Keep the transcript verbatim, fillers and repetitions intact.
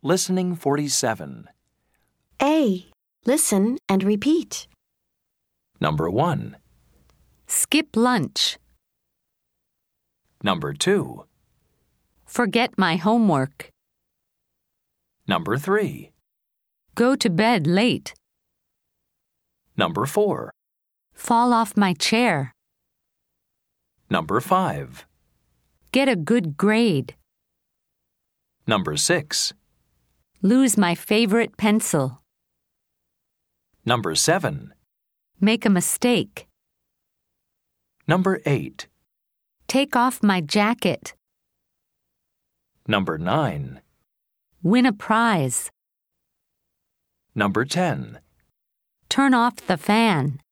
Listening forty-seven. A. Listen and repeat. Number one. Skip lunch. Number two. Forget my homework. Number three. Go to bed late. Number four. Fall off my chair. Number five. Get a good grade. Number six. Lose my favorite pencil. Number seven. Make a mistake. Number eight. Take off my jacket. Number nine. Win a prize. Number ten. Turn off the fan.